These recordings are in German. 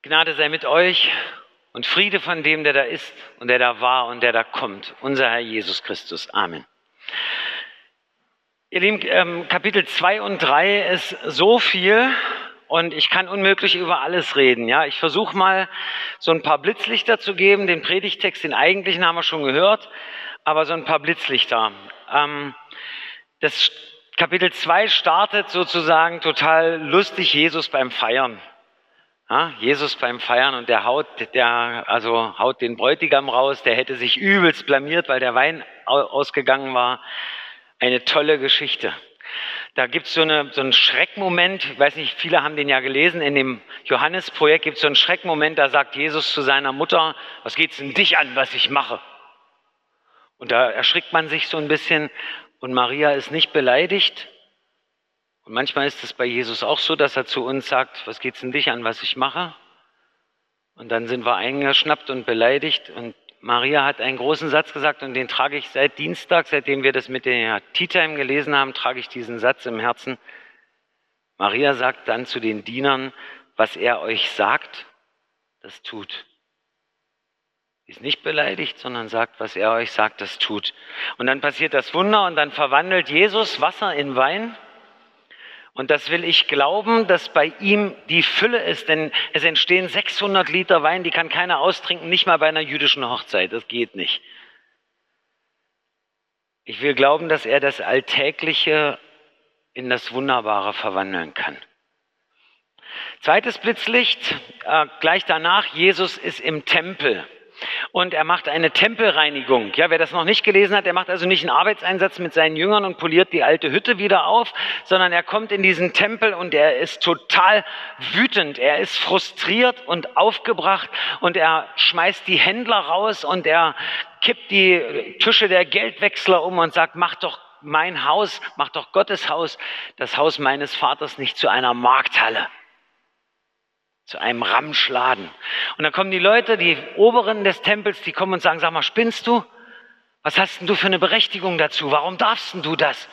Gnade sei mit euch und Friede von dem, der da ist und der da war und der da kommt, unser Herr Jesus Christus. Amen. Ihr Lieben, Kapitel 2 und 3 ist so viel und ich kann unmöglich über alles reden. Ja, ich versuche mal so ein paar Blitzlichter zu geben. Den Predigtext, den eigentlichen haben wir schon gehört, aber so ein paar Blitzlichter. Das Kapitel 2 startet sozusagen total lustig, Jesus beim Feiern. Ja, Jesus beim Feiern und der haut den Bräutigam raus, der hätte sich übelst blamiert, weil der Wein ausgegangen war. Eine tolle Geschichte. Da gibt es so einen Schreckmoment, ich weiß nicht, viele haben den ja gelesen, in dem Johannes-Projekt gibt es so einen Schreckmoment, da sagt Jesus zu seiner Mutter, was geht's denn dich an, was ich mache? Und da erschrickt man sich so ein bisschen und Maria ist nicht beleidigt. Und manchmal ist es bei Jesus auch so, dass er zu uns sagt, was geht's denn dich an, was ich mache? Und dann sind wir eingeschnappt und beleidigt. Und Maria hat einen großen Satz gesagt und den trage ich seit Dienstag, seitdem wir das mit der Tea Time gelesen haben, trage ich diesen Satz im Herzen. Maria sagt dann zu den Dienern, was er euch sagt, das tut. Sie ist nicht beleidigt, sondern sagt, was er euch sagt, das tut. Und dann passiert das Wunder und dann verwandelt Jesus Wasser in Wein. Und das will ich glauben, dass bei ihm die Fülle ist, denn es entstehen 600 Liter Wein, die kann keiner austrinken, nicht mal bei einer jüdischen Hochzeit, das geht nicht. Ich will glauben, dass er das Alltägliche in das Wunderbare verwandeln kann. Zweites Blitzlicht, gleich danach, Jesus ist im Tempel. Und er macht eine Tempelreinigung. Ja, wer das noch nicht gelesen hat, er macht also nicht einen Arbeitseinsatz mit seinen Jüngern und poliert die alte Hütte wieder auf, sondern er kommt in diesen Tempel und er ist total wütend. Er ist frustriert und aufgebracht und er schmeißt die Händler raus und er kippt die Tische der Geldwechsler um und sagt, mach doch mein Haus, mach doch Gottes Haus, das Haus meines Vaters nicht zu einer Markthalle. Zu einem Ramschladen. Und dann kommen die Leute, die Oberen des Tempels, die kommen und sagen, sag mal, spinnst du? Was hast denn du für eine Berechtigung dazu? Warum darfst denn du das?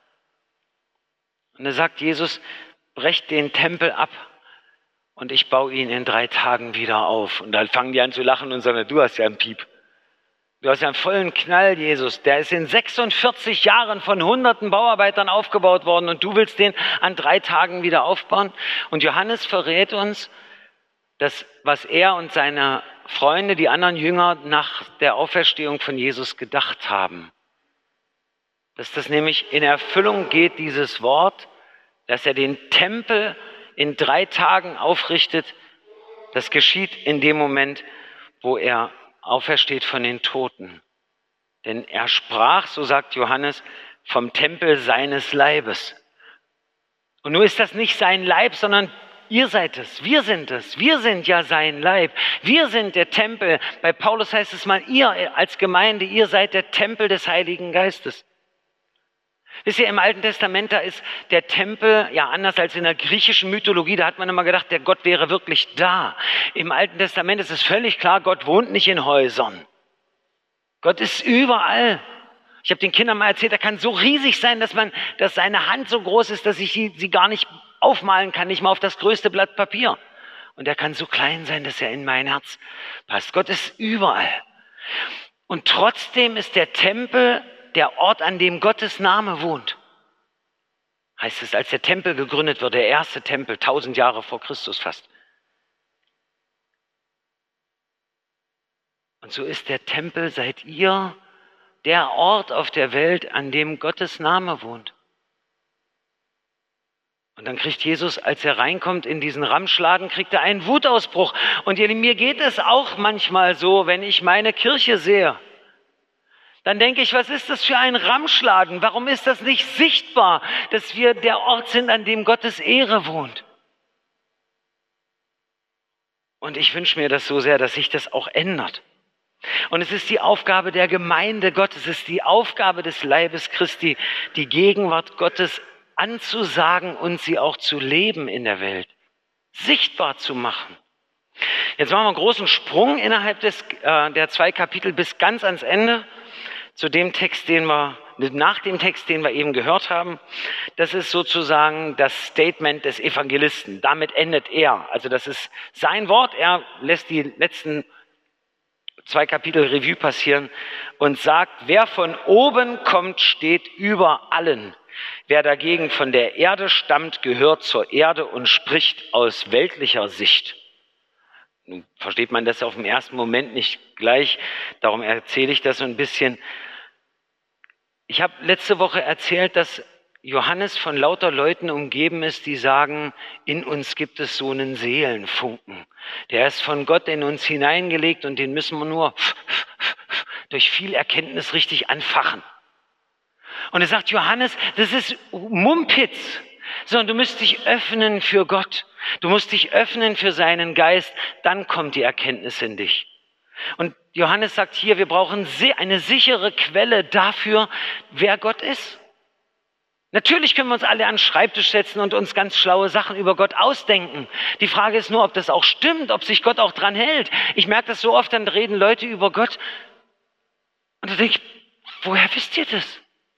Und da sagt Jesus, brecht den Tempel ab und ich baue ihn in 3 Tagen wieder auf. Und dann fangen die an zu lachen und sagen, du hast ja einen Piep. Du hast ja einen vollen Knall, Jesus. Der ist in 46 Jahren von hunderten Bauarbeitern aufgebaut worden und du willst den an 3 Tagen wieder aufbauen? Und Johannes verrät uns, das, was er und seine Freunde, die anderen Jünger, nach der Auferstehung von Jesus gedacht haben. Dass das nämlich in Erfüllung geht, dieses Wort, dass er den Tempel in 3 Tagen aufrichtet. Das geschieht in dem Moment, wo er aufersteht von den Toten. Denn er sprach, so sagt Johannes, vom Tempel seines Leibes. Und nun ist das nicht sein Leib, sondern ihr seid es, wir sind es, wir sind ja sein Leib, wir sind der Tempel. Bei Paulus heißt es mal, ihr als Gemeinde, ihr seid der Tempel des Heiligen Geistes. Wisst ihr, im Alten Testament, da ist der Tempel, ja anders als in der griechischen Mythologie, da hat man immer gedacht, der Gott wäre wirklich da. Im Alten Testament ist es völlig klar, Gott wohnt nicht in Häusern. Gott ist überall. Ich habe den Kindern mal erzählt, er kann so riesig sein, dass seine Hand so groß ist, dass ich sie gar nicht aufmalen kann, nicht mal auf das größte Blatt Papier. Und er kann so klein sein, dass er in mein Herz passt. Gott ist überall. Und trotzdem ist der Tempel der Ort, an dem Gottes Name wohnt. Heißt es, als der Tempel gegründet wird, der erste Tempel, 1000 Jahre vor Christus fast. Und so ist der Tempel, seid ihr, der Ort auf der Welt, an dem Gottes Name wohnt. Und dann kriegt Jesus, als er reinkommt in diesen Ramschladen, kriegt er einen Wutausbruch. Und mir geht es auch manchmal so, wenn ich meine Kirche sehe. Dann denke ich, was ist das für ein Ramschladen? Warum ist das nicht sichtbar, dass wir der Ort sind, an dem Gottes Ehre wohnt? Und ich wünsche mir das so sehr, dass sich das auch ändert. Und es ist die Aufgabe der Gemeinde Gottes, es ist die Aufgabe des Leibes Christi, die Gegenwart Gottes anzusagen und sie auch zu leben in der Welt, sichtbar zu machen. Jetzt machen wir einen großen Sprung innerhalb der 2 Kapitel bis ganz ans Ende, zu dem Text, den wir nach dem Text, den wir eben gehört haben. Das ist sozusagen das Statement des Evangelisten. Damit endet er. Also das ist sein Wort. Er lässt die letzten 2 Kapitel Revue passieren und sagt, wer von oben kommt, steht über allen. Wer dagegen von der Erde stammt, gehört zur Erde und spricht aus weltlicher Sicht. Nun versteht man das auf den ersten Moment nicht gleich, darum erzähle ich das so ein bisschen. Ich habe letzte Woche erzählt, dass Johannes von lauter Leuten umgeben ist, die sagen, in uns gibt es so einen Seelenfunken. Der ist von Gott in uns hineingelegt und den müssen wir nur durch viel Erkenntnis richtig anfachen. Und er sagt, Johannes, das ist Mumpitz, sondern du musst dich öffnen für Gott. Du musst dich öffnen für seinen Geist, dann kommt die Erkenntnis in dich. Und Johannes sagt hier, wir brauchen eine sichere Quelle dafür, wer Gott ist. Natürlich können wir uns alle an den Schreibtisch setzen und uns ganz schlaue Sachen über Gott ausdenken. Die Frage ist nur, ob das auch stimmt, ob sich Gott auch dran hält. Ich merke das so oft, dann reden Leute über Gott und da denke ich, woher wisst ihr das?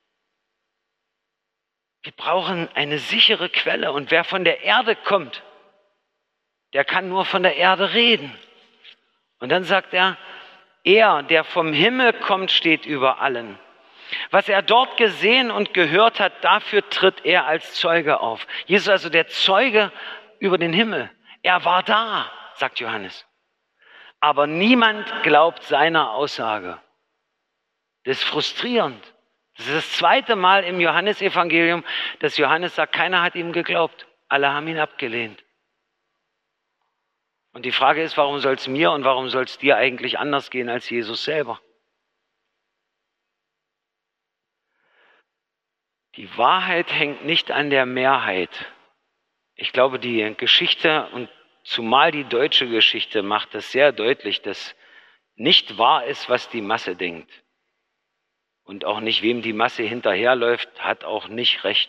Wir brauchen eine sichere Quelle und wer von der Erde kommt, der kann nur von der Erde reden. Und dann sagt er, der vom Himmel kommt, steht über allen. Was er dort gesehen und gehört hat, dafür tritt er als Zeuge auf. Jesus ist also der Zeuge über den Himmel. Er war da, sagt Johannes. Aber niemand glaubt seiner Aussage. Das ist frustrierend. Das ist das 2. Mal im Johannesevangelium, dass Johannes sagt, keiner hat ihm geglaubt. Alle haben ihn abgelehnt. Und die Frage ist, warum soll es mir und warum soll es dir eigentlich anders gehen als Jesus selber? Die Wahrheit hängt nicht an der Mehrheit. Ich glaube, die Geschichte und zumal die deutsche Geschichte macht es sehr deutlich, dass nicht wahr ist, was die Masse denkt. Und auch nicht, wem die Masse hinterherläuft, hat auch nicht recht.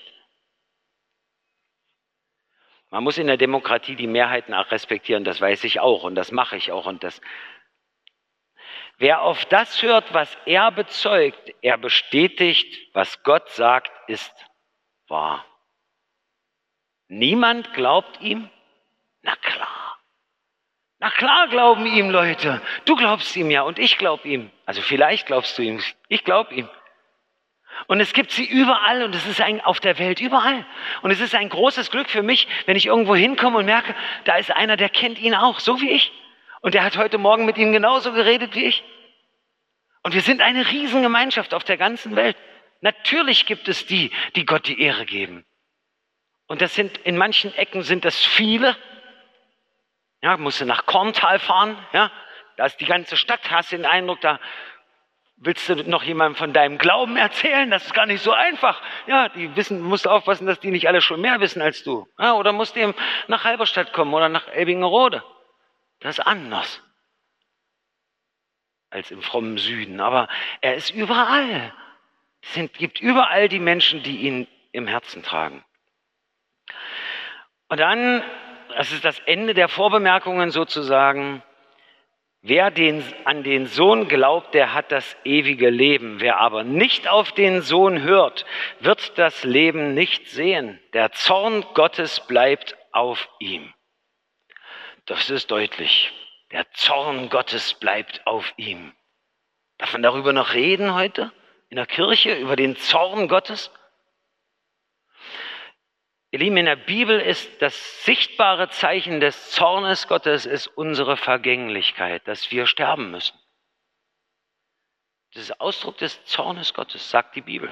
Man muss in der Demokratie die Mehrheiten auch respektieren, das weiß ich auch und das mache ich auch. Wer auf das hört, was er bezeugt, er bestätigt, was Gott sagt, ist wahr. Niemand glaubt ihm? Na klar. Na klar glauben ihm Leute. Du glaubst ihm ja und ich glaube ihm. Also vielleicht glaubst du ihm, ich glaube ihm. Und es gibt sie überall und es ist auf der Welt überall. Und es ist ein großes Glück für mich, wenn ich irgendwo hinkomme und merke, da ist einer, der kennt ihn auch, so wie ich. Und der hat heute Morgen mit ihm genauso geredet wie ich. Und wir sind eine Riesengemeinschaft auf der ganzen Welt. Natürlich gibt es die, die Gott die Ehre geben. Und das sind, in manchen Ecken sind das viele. Ja, musst du nach Korntal fahren, ja, da ist die ganze Stadt, hast den Eindruck, da willst du noch jemandem von deinem Glauben erzählen? Das ist gar nicht so einfach. Ja, musst aufpassen, dass die nicht alle schon mehr wissen als du. Ja, oder musst du eben nach Halberstadt kommen oder nach Elbingerode. Das ist anders als im frommen Süden. Aber er ist überall. Es gibt überall die Menschen, die ihn im Herzen tragen. Und dann, das ist das Ende der Vorbemerkungen sozusagen, wer an den Sohn glaubt, der hat das ewige Leben. Wer aber nicht auf den Sohn hört, wird das Leben nicht sehen. Der Zorn Gottes bleibt auf ihm. Das ist deutlich. Der Zorn Gottes bleibt auf ihm. Darf man darüber noch reden heute in der Kirche, über den Zorn Gottes? Ihr Lieben, in der Bibel ist das sichtbare Zeichen des Zornes Gottes ist unsere Vergänglichkeit, dass wir sterben müssen. Das ist Ausdruck des Zornes Gottes, sagt die Bibel.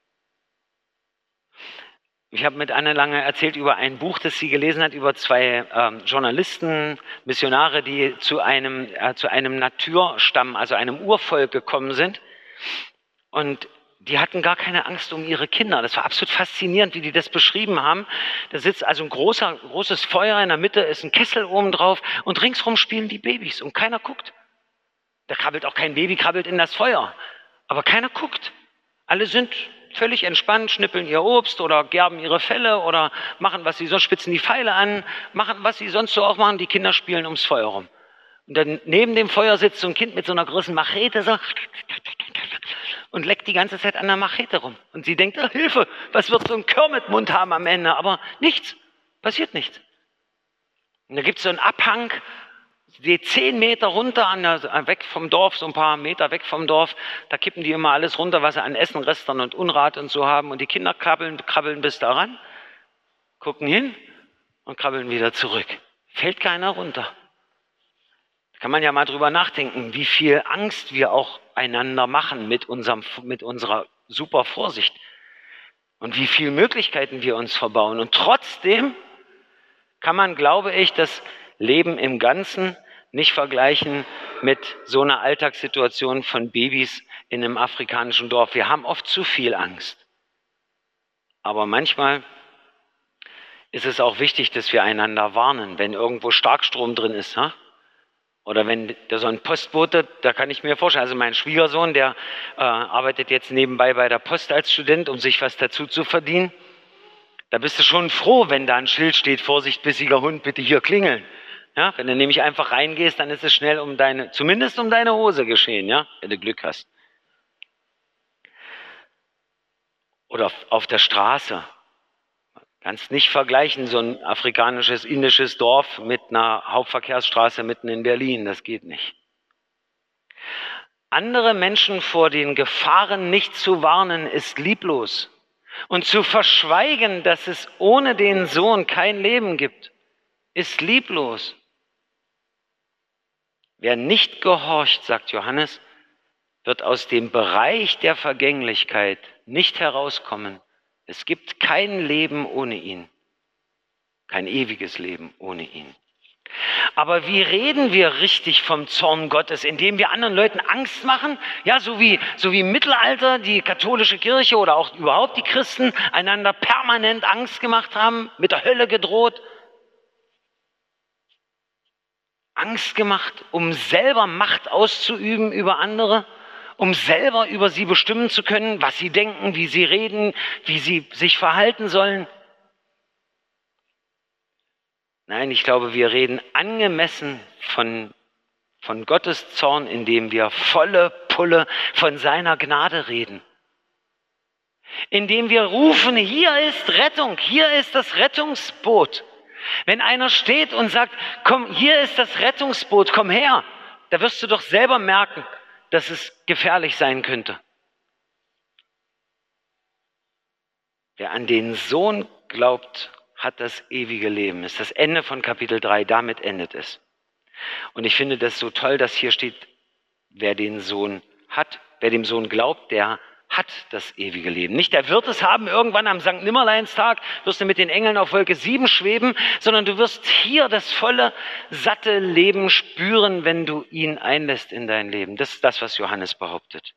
Ich habe mit Anne Lange erzählt über ein Buch, das sie gelesen hat, über 2 Journalisten, Missionare, die zu einem Naturstamm, also einem Urvolk gekommen sind. Und die hatten gar keine Angst um ihre Kinder. Das war absolut faszinierend, wie die das beschrieben haben. Da sitzt also ein großes Feuer, in der Mitte ist ein Kessel oben drauf und ringsrum spielen die Babys und keiner guckt. Da krabbelt auch kein Baby, krabbelt in das Feuer. Aber keiner guckt. Alle sind völlig entspannt, schnippeln ihr Obst oder gerben ihre Felle oder machen, was sie sonst, spitzen die Pfeile an, machen, was sie sonst so auch machen. Die Kinder spielen ums Feuer rum. Und dann neben dem Feuer sitzt so ein Kind mit so einer großen Machete so und leckt die ganze Zeit an der Machete rum. Und sie denkt, oh, Hilfe, was wird so ein Kermitmund haben am Ende? Aber nichts, passiert nichts. Und da gibt es so einen Abhang, 10 Meter runter, weg vom Dorf, so ein paar Meter weg vom Dorf, da kippen die immer alles runter, was sie an Essen, Restern und Unrat und so haben. Und die Kinder krabbeln bis daran, gucken hin und krabbeln wieder zurück. Fällt keiner runter. Da kann man ja mal drüber nachdenken, wie viel Angst wir auch einander machen mit unserer super Vorsicht. Und wie viele Möglichkeiten wir uns verbauen. Und trotzdem kann man, glaube ich, das Leben im Ganzen nicht vergleichen mit so einer Alltagssituation von Babys in einem afrikanischen Dorf. Wir haben oft zu viel Angst. Aber manchmal ist es auch wichtig, dass wir einander warnen, wenn irgendwo Starkstrom drin ist. Oder wenn da so ein Postbote, da kann ich mir vorstellen, also mein Schwiegersohn, der arbeitet jetzt nebenbei bei der Post als Student, um sich was dazu zu verdienen. Da bist du schon froh, wenn da ein Schild steht, Vorsicht, bissiger Hund, bitte hier klingeln. Ja, wenn du nämlich einfach reingehst, dann ist es schnell zumindest um deine Hose geschehen, ja, wenn du Glück hast. Oder auf der Straße. Kannst nicht vergleichen, so ein afrikanisches, indisches Dorf mit einer Hauptverkehrsstraße mitten in Berlin. Das geht nicht. Andere Menschen vor den Gefahren nicht zu warnen, ist lieblos. Und zu verschweigen, dass es ohne den Sohn kein Leben gibt, ist lieblos. Wer nicht gehorcht, sagt Johannes, wird aus dem Bereich der Vergänglichkeit nicht herauskommen. Es gibt kein Leben ohne ihn, kein ewiges Leben ohne ihn. Aber wie reden wir richtig vom Zorn Gottes? Indem wir anderen Leuten Angst machen? Ja, so wie im Mittelalter die katholische Kirche oder auch überhaupt die Christen einander permanent Angst gemacht haben, mit der Hölle gedroht. Angst gemacht, um selber Macht auszuüben über andere, um selber über sie bestimmen zu können, was sie denken, wie sie reden, wie sie sich verhalten sollen. Nein, ich glaube, wir reden angemessen von Gottes Zorn, indem wir volle Pulle von seiner Gnade reden. Indem wir rufen, hier ist Rettung, hier ist das Rettungsboot. Wenn einer steht und sagt, komm, hier ist das Rettungsboot, komm her, da wirst du doch selber merken, dass es gefährlich sein könnte. Wer an den Sohn glaubt, hat das ewige Leben. Das ist das Ende von Kapitel 3, damit endet es. Und ich finde das so toll, dass hier steht, wer den Sohn hat, wer dem Sohn glaubt, der hat das ewige Leben. Nicht der wird es haben, irgendwann am Sankt Nimmerleinstag wirst du mit den Engeln auf Wolke 7 schweben, sondern du wirst hier das volle, satte Leben spüren, wenn du ihn einlässt in dein Leben. Das ist das, was Johannes behauptet.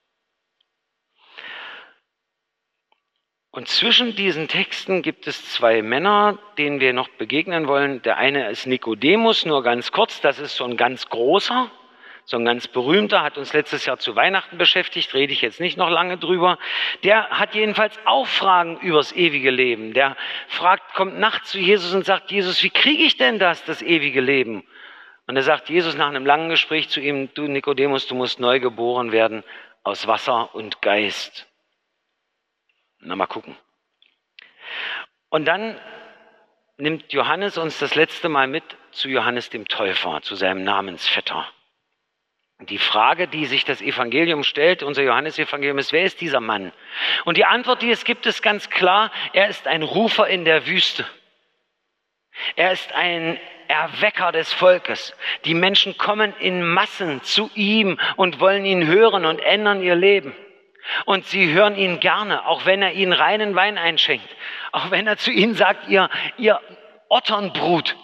Und zwischen diesen Texten gibt es 2 Männer, denen wir noch begegnen wollen. Der eine ist Nikodemus, nur ganz kurz, das ist so ein ganz großer, so ein ganz berühmter, hat uns letztes Jahr zu Weihnachten beschäftigt, rede ich jetzt nicht noch lange drüber. Der hat jedenfalls auch Fragen übers ewige Leben. Der kommt nachts zu Jesus und sagt, Jesus, wie kriege ich denn das ewige Leben? Und er sagt Jesus nach einem langen Gespräch zu ihm, du Nikodemus, du musst neu geboren werden aus Wasser und Geist. Na, mal gucken. Und dann nimmt Johannes uns das letzte Mal mit zu Johannes dem Täufer, zu seinem Namensvetter. Die Frage, die sich das Evangelium stellt, unser Johannesevangelium ist, wer ist dieser Mann? Und die Antwort, die es gibt, ist ganz klar, er ist ein Rufer in der Wüste. Er ist ein Erwecker des Volkes. Die Menschen kommen in Massen zu ihm und wollen ihn hören und ändern ihr Leben. Und sie hören ihn gerne, auch wenn er ihnen reinen Wein einschenkt. Auch wenn er zu ihnen sagt, ihr Otternbrut.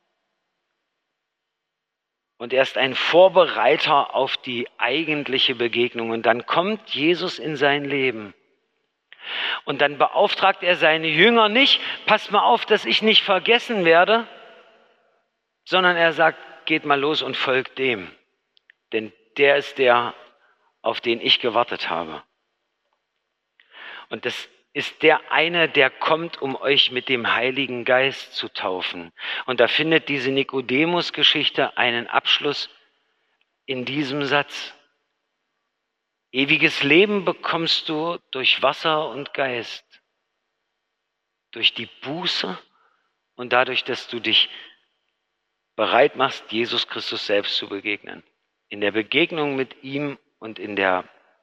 Und er ist ein Vorbereiter auf die eigentliche Begegnung. Und dann kommt Jesus in sein Leben. Und dann beauftragt er seine Jünger nicht, passt mal auf, dass ich nicht vergessen werde, sondern er sagt, geht mal los und folgt dem. Denn der ist der, auf den ich gewartet habe. Und das ist der eine, der kommt, um euch mit dem Heiligen Geist zu taufen. Und da findet diese Nikodemus-Geschichte einen Abschluss in diesem Satz. Ewiges Leben bekommst du durch Wasser und Geist, durch die Buße und dadurch, dass du dich bereit machst, Jesus Christus selbst zu begegnen. In der Begegnung mit ihm und in der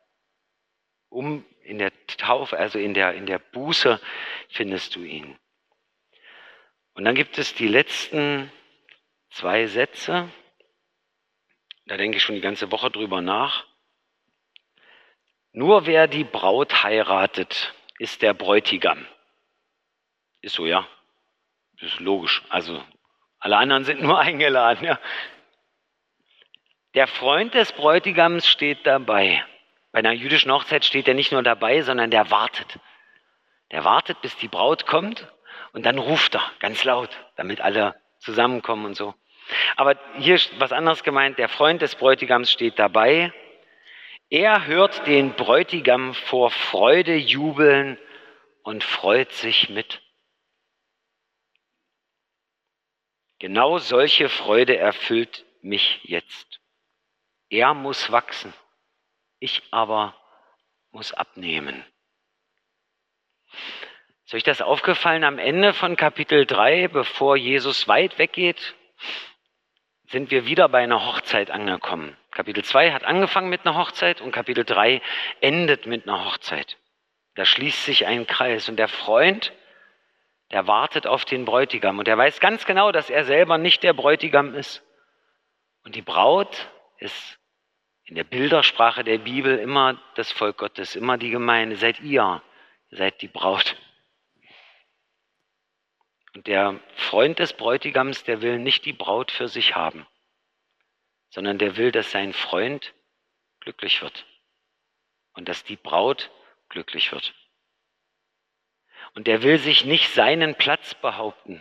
Taufe, also in der Buße, findest du ihn. Und dann gibt es die letzten 2 Sätze. Da denke ich schon die ganze Woche drüber nach. Nur wer die Braut heiratet, ist der Bräutigam. Ist so, ja. Das ist logisch. Also alle anderen sind nur eingeladen. Ja. Der Freund des Bräutigams steht dabei. Bei einer jüdischen Hochzeit steht er nicht nur dabei, sondern der wartet. Der wartet, bis die Braut kommt und dann ruft er ganz laut, damit alle zusammenkommen und so. Aber hier ist was anderes gemeint. Der Freund des Bräutigams steht dabei. Er hört den Bräutigam vor Freude jubeln und freut sich mit. Genau solche Freude erfüllt mich jetzt. Er muss wachsen, ich aber muss abnehmen. Ist euch das aufgefallen am Ende von Kapitel 3, bevor Jesus weit weggeht, sind wir wieder bei einer Hochzeit angekommen. Kapitel 2 hat angefangen mit einer Hochzeit und Kapitel 3 endet mit einer Hochzeit. Da schließt sich ein Kreis und der Freund, der wartet auf den Bräutigam und er weiß ganz genau, dass er selber nicht der Bräutigam ist. Und die Braut ist in der Bildersprache der Bibel immer das Volk Gottes, immer die Gemeinde, seid ihr seid die Braut. Und der Freund des Bräutigams, der will nicht die Braut für sich haben, sondern der will, dass sein Freund glücklich wird und dass die Braut glücklich wird. Und der will sich nicht seinen Platz behaupten.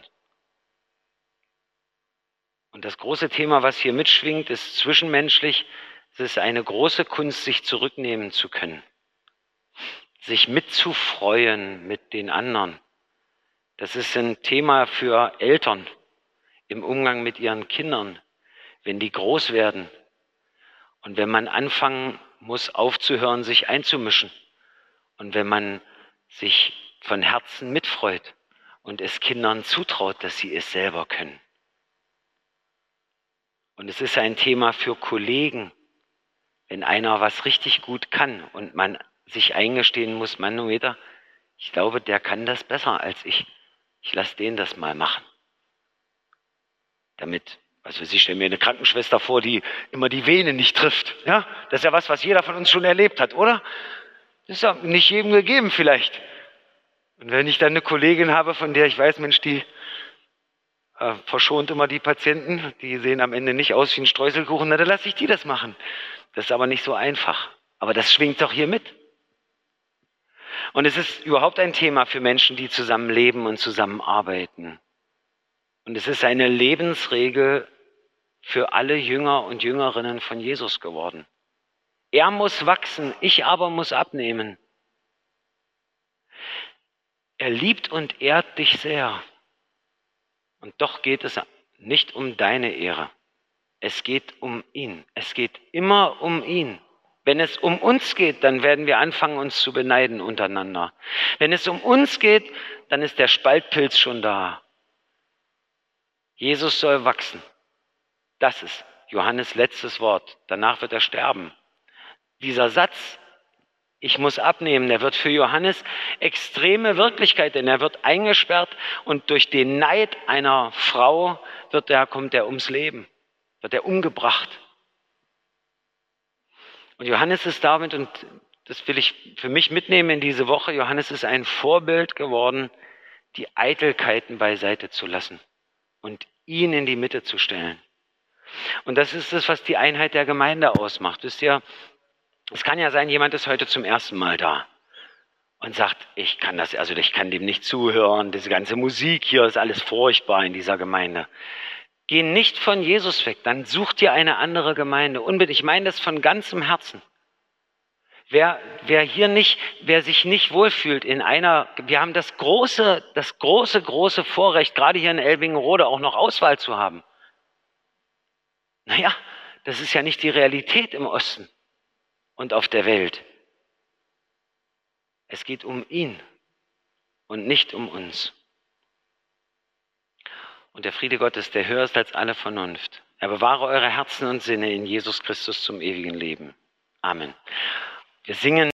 Und das große Thema, was hier mitschwingt, ist zwischenmenschlich. Es ist eine große Kunst, sich zurücknehmen zu können, sich mitzufreuen mit den anderen. Das ist ein Thema für Eltern im Umgang mit ihren Kindern, wenn die groß werden und wenn man anfangen muss, aufzuhören, sich einzumischen und wenn man sich von Herzen mitfreut und es Kindern zutraut, dass sie es selber können. Und es ist ein Thema für Kollegen, wenn einer was richtig gut kann und man sich eingestehen muss, Manometer, ich glaube, der kann das besser als ich. Ich lasse den das mal machen. Damit, also ich stelle mir eine Krankenschwester vor, die immer die Vene nicht trifft. Ja? Das ist ja was jeder von uns schon erlebt hat, oder? Das ist ja nicht jedem gegeben vielleicht. Und wenn ich dann eine Kollegin habe, von der ich weiß, Mensch, die verschont immer die Patienten, die sehen am Ende nicht aus wie ein Streuselkuchen, na, dann lasse ich die das machen. Das ist aber nicht so einfach. Aber das schwingt doch hier mit. Und es ist überhaupt ein Thema für Menschen, die zusammen leben und zusammenarbeiten. Und es ist eine Lebensregel für alle Jünger und Jüngerinnen von Jesus geworden. Er muss wachsen, ich aber muss abnehmen. Er liebt und ehrt dich sehr. Und doch geht es nicht um deine Ehre. Es geht um ihn. Es geht immer um ihn. Wenn es um uns geht, dann werden wir anfangen, uns zu beneiden untereinander. Wenn es um uns geht, dann ist der Spaltpilz schon da. Jesus soll wachsen. Das ist Johannes letztes Wort. Danach wird er sterben. Dieser Satz, ich muss abnehmen, der wird für Johannes extreme Wirklichkeit, denn er wird eingesperrt und durch den Neid einer Frau kommt er ums Leben, wird er umgebracht. Und Johannes ist damit, und das will ich für mich mitnehmen in diese Woche, Johannes ist ein Vorbild geworden, die Eitelkeiten beiseite zu lassen und ihn in die Mitte zu stellen. Und das ist das, was die Einheit der Gemeinde ausmacht. Wisst ihr, es kann ja sein, jemand ist heute zum ersten Mal da und sagt, ich kann dem nicht zuhören, diese ganze Musik hier ist alles furchtbar in dieser Gemeinde. Geh nicht von Jesus weg, dann such dir eine andere Gemeinde. Unbedingt, ich meine das von ganzem Herzen. Wer sich nicht wohlfühlt wir haben das große Vorrecht, gerade hier in Elbingerode auch noch Auswahl zu haben. Naja, das ist ja nicht die Realität im Osten. und auf der Welt. Es geht um ihn und nicht um uns. Und der Friede Gottes, der höher ist als alle Vernunft, er bewahre eure Herzen und Sinne in Jesus Christus zum ewigen Leben. Amen. Wir singen